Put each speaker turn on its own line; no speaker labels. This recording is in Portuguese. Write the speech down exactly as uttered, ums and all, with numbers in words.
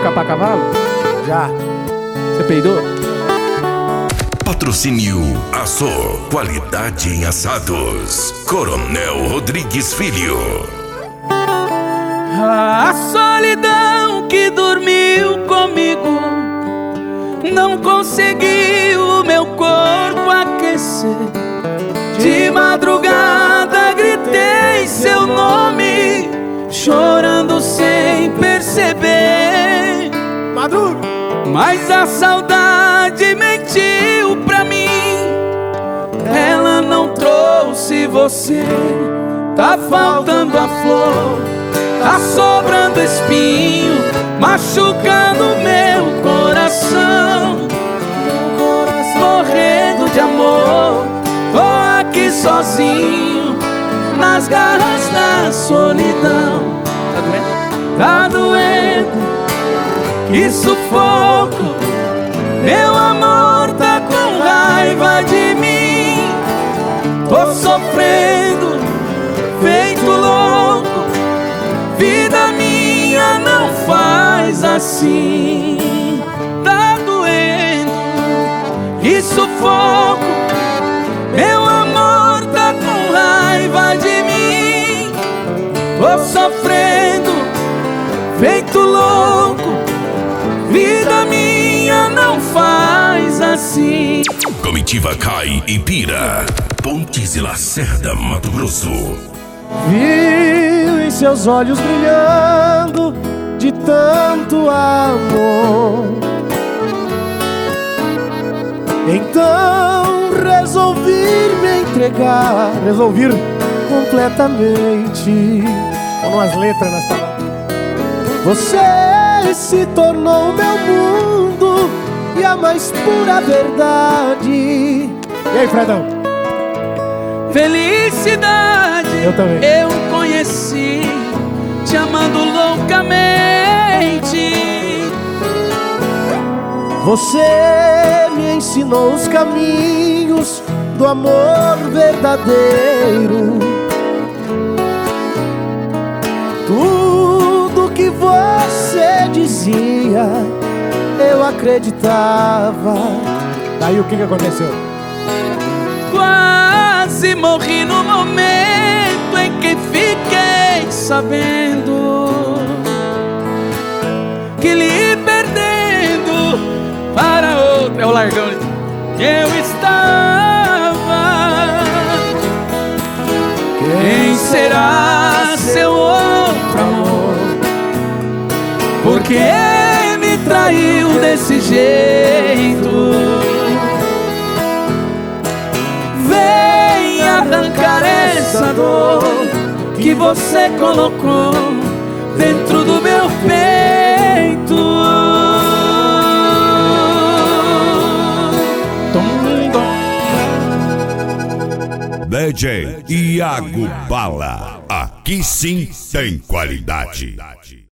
capar cavalo?
Já.
Você peidou?
Patrocínio Açô, qualidade em assados. Coronel Rodrigues Filho.
A solidão que dormiu comigo não conseguiu meu corpo aquecer. De madrugada gritei seu nome, chorando sem perceber.
Madruga.
Mas a saudade mentiu pra mim, ela não trouxe você. Tá faltando a flor, tá sobrando espinho, machucando meu coração. Morrendo de amor, tô aqui sozinho, nas garras da solidão. Tá doendo? Tá doendo, que sufoco. Meu amor tá com raiva de mim. Tô sofrendo, feito louco. Vida minha não faz assim. Tá doendo, que sufoco. Meu amor tá com raiva de mim. Tô sofrendo, feito louco. Vida minha não faz assim.
Comitiva cai e pira. Pontes e Lacerda, Mato Grosso.
Vi em seus olhos brilhando de tanto amor. Então resolvi me entregar, resolvi completamente. Com umas letras nas palavras. Você se tornou meu mundo e a mais pura verdade. E aí, Fredão?
Felicidade
Eu também.
eu conheci, te amando loucamente.
Você me ensinou os caminhos do amor verdadeiro. Tudo que você dizia, eu acreditava. Daí o que que aconteceu?
Quase morri no momento em que fiquei sabendo que lhe perdendo para outro, é o largão, eu estava. Quem será seu outro amor? Porque me traiu desse jeito. Vem arrancar essa dor que você colocou dentro do meu peito.
D J Iago Bala. Aqui sim tem qualidade.